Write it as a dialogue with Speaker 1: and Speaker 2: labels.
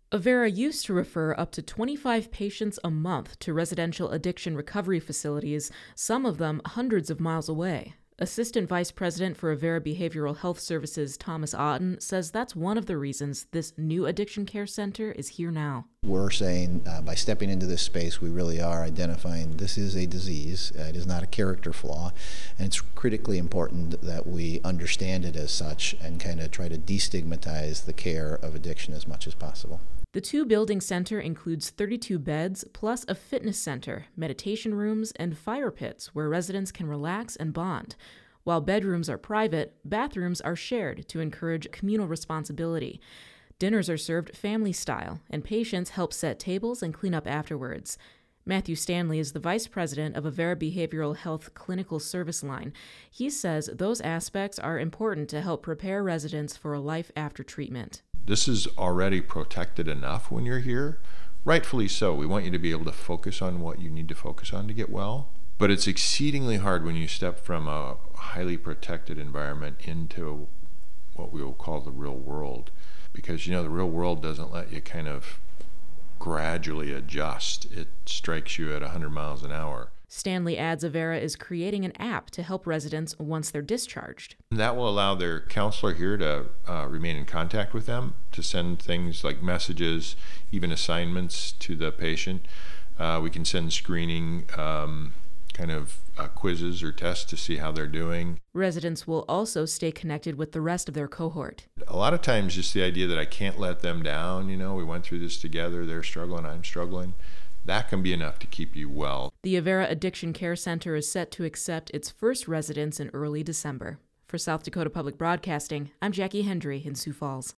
Speaker 1: Avera used to refer up to 25 patients a month to residential addiction recovery facilities, some of them hundreds of miles away. Assistant Vice President for Avera Behavioral Health Services Thomas Otten says that's one of the reasons this new addiction care center is here now.
Speaker 2: We're saying by stepping into this space, we really are identifying this is a disease. It is not a character flaw, and it's critically important that we understand it as such and kind of try to destigmatize the care of addiction as much as possible.
Speaker 1: The two-building center includes 32 beds, plus a fitness center, meditation rooms, and fire pits where residents can relax and bond. While bedrooms are private, bathrooms are shared to encourage communal responsibility. Dinners are served family-style, and patients help set tables and clean up afterwards. Matthew Stanley is the vice president of Avera Behavioral Health Clinical Service Line. He says those aspects are important to help prepare residents for a life after treatment.
Speaker 3: This is already protected enough when you're here. Rightfully so. We want you to be able to focus on what you need to focus on to get well. But it's exceedingly hard when you step from a highly protected environment into what we will call the real world. Because, the real world doesn't let you kind of gradually adjust. It strikes you at 100 miles an hour.
Speaker 1: Stanley adds Avera is creating an app to help residents once they're discharged.
Speaker 3: That will allow their counselor here to remain in contact with them, to send things like messages, even assignments to the patient. We can send screening quizzes or tests to see how they're doing.
Speaker 1: Residents will also stay connected with the rest of their cohort.
Speaker 3: A lot of times just the idea that I can't let them down, we went through this together, they're struggling, I'm struggling. That can be enough to keep you well.
Speaker 1: The Avera Addiction Care Center is set to accept its first residents in early December. For South Dakota Public Broadcasting, I'm Jackie Hendry in Sioux Falls.